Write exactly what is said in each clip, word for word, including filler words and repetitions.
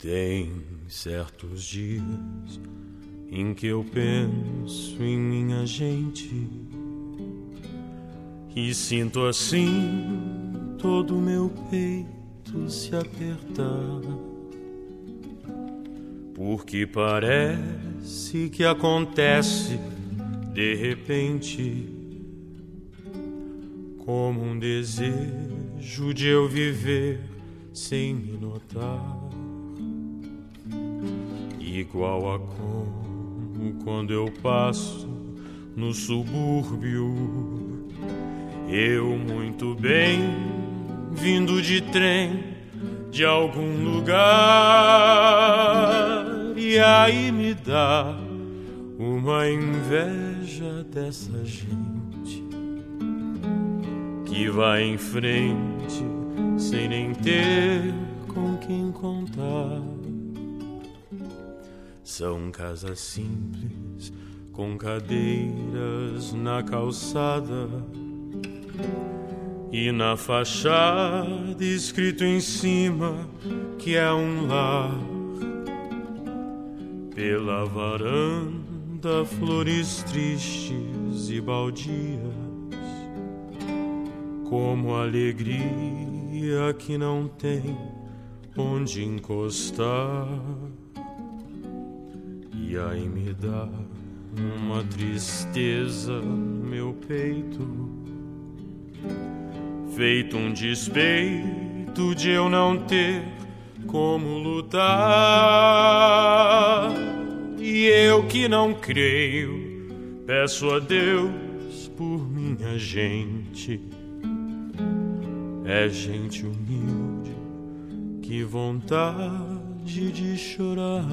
Tem certos dias em que eu penso em minha gente e sinto assim todo o meu peito se apertar, porque parece que acontece de repente, como um desejo de eu viver sem me notar, igual a como quando eu passo no subúrbio, eu muito bem vindo de trem de algum lugar, e aí me dá uma inveja dessa gente que vai em frente sem nem ter com quem contar. São casas simples com cadeiras na calçada e na fachada escrito em cima que é um lar. Pela varanda flores tristes e baldias, como alegria que não tem onde encostar. E aí me dá uma tristeza no meu peito, feito um despeito de eu não ter como lutar. E eu que não creio, peço a Deus por minha gente. É gente humilde, que vontade de chorar.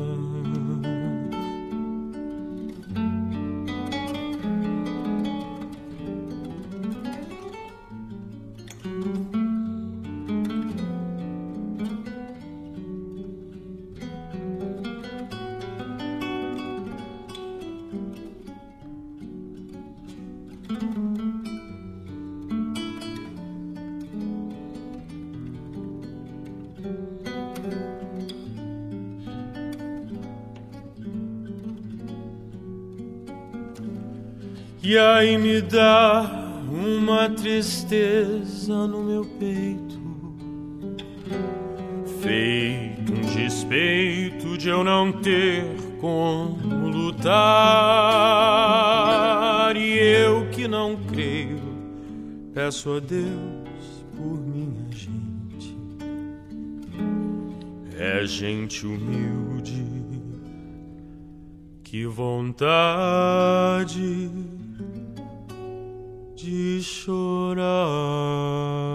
E aí me dá uma tristeza no meu peito, feito um despeito de eu não ter como lutar. E eu que não creio, peço a Deus por minha gente. É gente humilde, que vontade de chorar.